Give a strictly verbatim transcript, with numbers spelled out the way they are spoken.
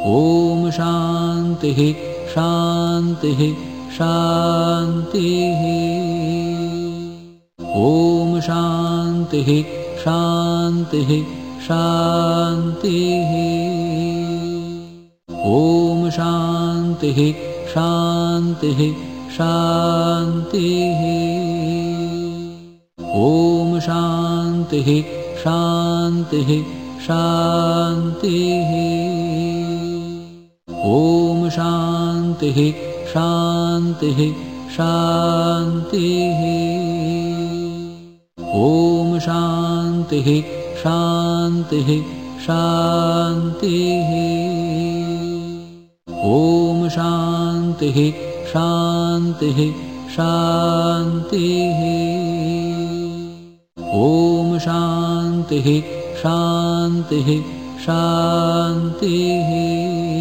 ॐ शान्तिः शान्तिः शान्तिः। ॐ शान्तिः शान्तिः शान्तिः। ॐ शान्तिः शान्तिः शान्तिः। ॐ शान्तिः शान्तिः शान्तिः। ॐ शान्तिः शान्तिः शान्तिः। ॐ शान्तिः शान्तिः शान्तिः। ॐ शान्तिः शान्तिः शान्तिः। ॐ शान्तिः शान्तिः शान्तिः।